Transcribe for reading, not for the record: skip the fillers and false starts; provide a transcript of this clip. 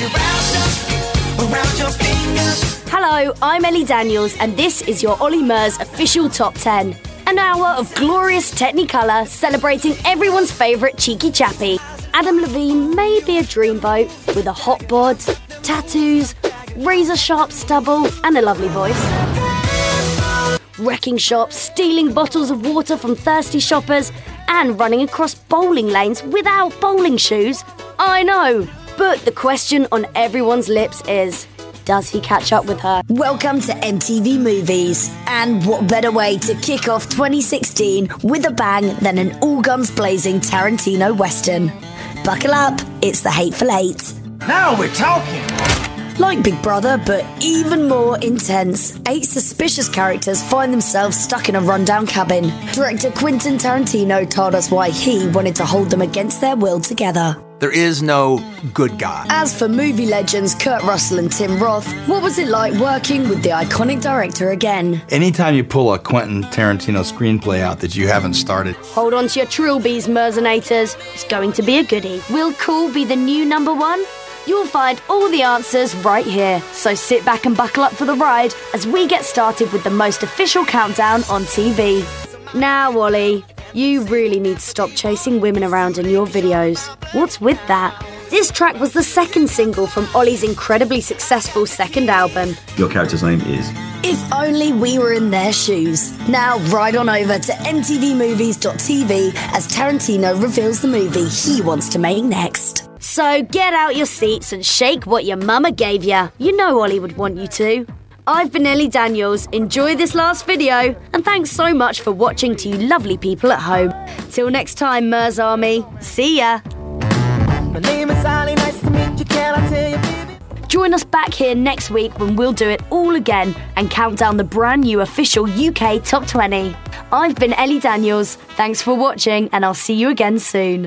around your fingers. Hello, I'm Ellie Daniels, and this is your Ollie Murs official Top 10. An hour of glorious Technicolor celebrating everyone's favourite cheeky chappy. Adam Levine may be a dreamboat with a hot bod, tattoos, razor-sharp stubble, and a lovely voice. Wrecking shops, stealing bottles of water from thirsty shoppers, and running across bowling lanes without bowling shoes. I know, but the question on everyone's lips is, does he catch up with her? Welcome to MTV Movies. And what better way to kick off 2016 with a bang than an all-guns-blazing Tarantino Western. Buckle up, it's The Hateful Eight. Now we're talking. Like Big Brother, but even more intense, 8 suspicious characters find themselves stuck in a rundown cabin. Director Quentin Tarantino told us why he wanted to hold them against their will together. There is no good guy. As for movie legends Kurt Russell and Tim Roth, what was it like working with the iconic director again? Anytime you pull a Quentin Tarantino screenplay out that you haven't started. Hold on to your trilbies, Mercenators. It's going to be a goodie. Will Cool be the new number one? You'll find all the answers right here. So sit back and buckle up for the ride as we get started with the most official countdown on TV. Now, Ollie, you really need to stop chasing women around in your videos. What's with that? This track was the second single from Ollie's incredibly successful second album. Your character's name is? If only we were in their shoes. Now ride on over to mtvmovies.tv as Tarantino reveals the movie he wants to make next. So get out your seats and shake what your mama gave ya. You know Ollie would want you to. I've been Ellie Daniels. Enjoy this last video, and thanks so much for watching to you lovely people at home. Till next time, Murs Army. See ya. My name is Ali, nice to meet you, can I tell you, baby? Join us back here next week when we'll do it all again and count down the brand new official UK Top 20. I've been Ellie Daniels. Thanks for watching, and I'll see you again soon.